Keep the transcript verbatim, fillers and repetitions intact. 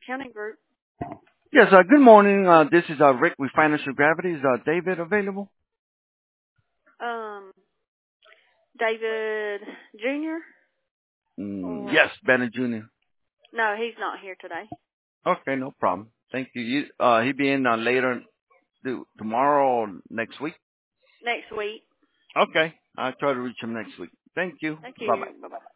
Accounting Group. Yes, uh, good morning. Uh, this is uh, Rick with Financial Gravity. Is uh, David available? Um, David Junior Mm, Or yes, Bennett Junior no, he's not here today. Okay, no problem. Thank you. you uh, he'll be in uh, later th- tomorrow or next week. Next week. Okay, I'll try to reach him next week. Thank you. Thank Bye bye. you. Bye bye.